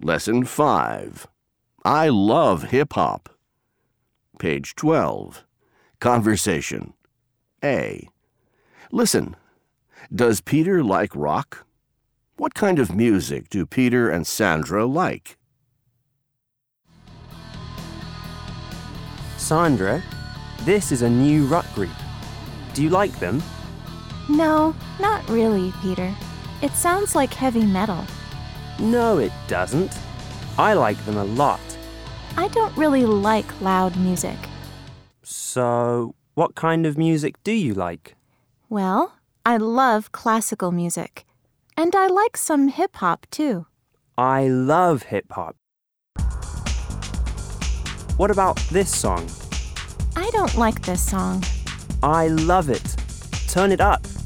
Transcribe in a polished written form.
Lesson 5. I love hip-hop. Page 12. Conversation. A. Listen. Does Peter like rock? What kind of music do Peter and Sandra like? Sandra, this is a new rock group. Do you like them? No, not really, Peter. It sounds like heavy metal. No, it doesn't. I like them a lot. I don't really like loud music. So, what kind of music do you like? Well, I love classical music. And I like some hip-hop, too. I love hip-hop. What about this song? I don't like this song. I love it. Turn it up.